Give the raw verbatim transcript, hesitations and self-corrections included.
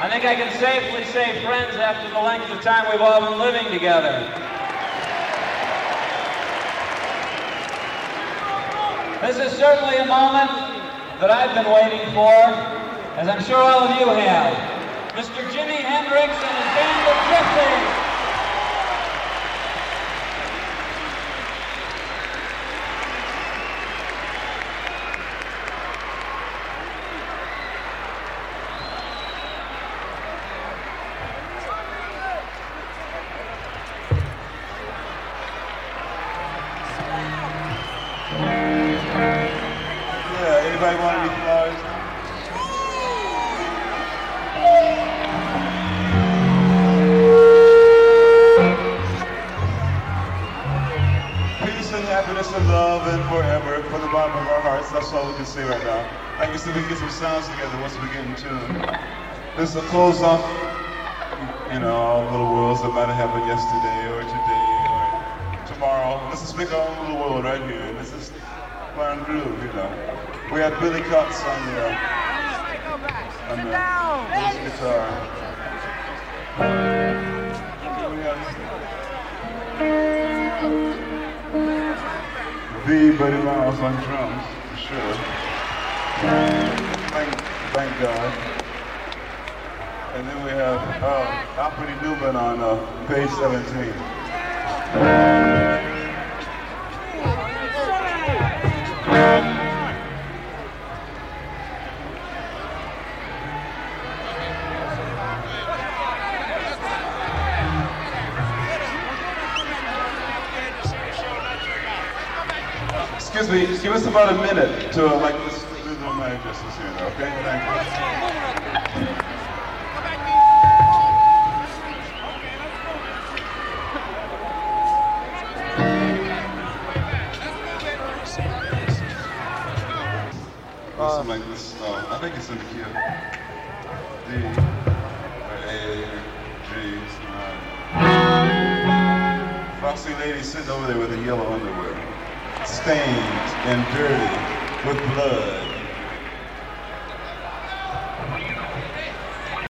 I think I can safely say friends after the length of time we've all been living together. This is certainly a moment that I've been waiting for, as I'm sure all of you have. Mister Jimi Hendrix and his band, The Gypsies. Anybody want any flowers? Peace and happiness and love and forever from the bottom of our hearts. That's all we can say right now. I guess if we can get some sounds together once we get in tune. This is a close off, you know, all the little worlds that might have happened yesterday or today or tomorrow. Let's just make our own little world right here. And this is fun groove, you know. We had Billy Cox on the, uh, on the bass guitar. We have the Buddy Miles on drums, for sure. Thank, thank God. And then we have uh, Alfred Newman on uh, page seventeen. Excuse me, give us about a minute to uh, like this do the my addresses here, okay? Thank you. Uh, Something like this. Uh, I think it's in the key of D, or A, G. Uh, Foxy lady sitting over there with the yellow underwear, stained and dirty with blood.